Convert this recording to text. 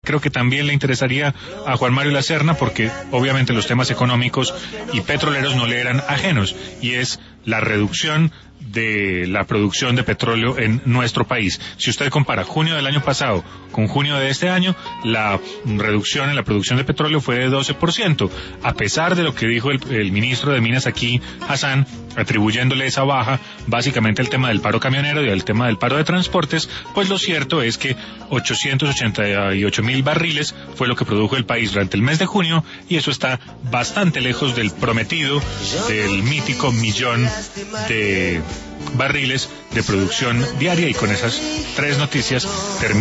creo que también le interesaría a Juan Mario Lacerna, porque obviamente los temas económicos y petroleros no le eran ajenos, y es la reducción de la producción de petróleo en nuestro país. Si usted compara junio del año pasado con junio de este año, la reducción en la producción de petróleo fue de 12%, a pesar de lo que dijo el ministro de Minas aquí, Hassan, atribuyéndole esa baja básicamente al tema del paro camionero y al tema del paro de transportes. Pues lo cierto es que 888,000 barriles fue lo que produjo el país durante el mes de junio, y eso está bastante lejos del prometido, del mítico millón de barriles de producción diaria. Y con esas tres noticias termino.